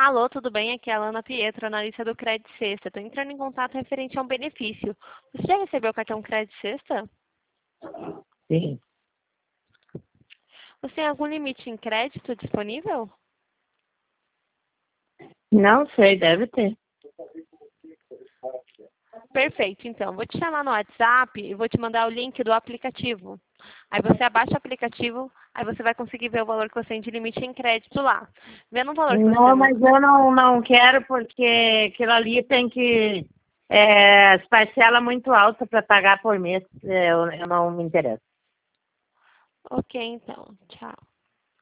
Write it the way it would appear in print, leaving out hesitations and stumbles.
Alô, tudo bem? Aqui é a Alana Pietro, analista do Credit Sexta. Estou entrando em contato referente a um benefício. Você já recebeu o cartão Credit Sexta? Sim. Você tem algum limite em crédito disponível? Não sei, deve ter. Perfeito, então. Vou te chamar no WhatsApp e vou te mandar o link do aplicativo. Aí você abaixa o aplicativo, aí você vai conseguir ver o valor que você tem de limite em crédito lá. Vendo o valor que você Não, tem. mas eu não quero porque aquilo ali tem que... as parcelas muito altas para pagar por mês. Eu não me interesso. Ok, então. Tchau.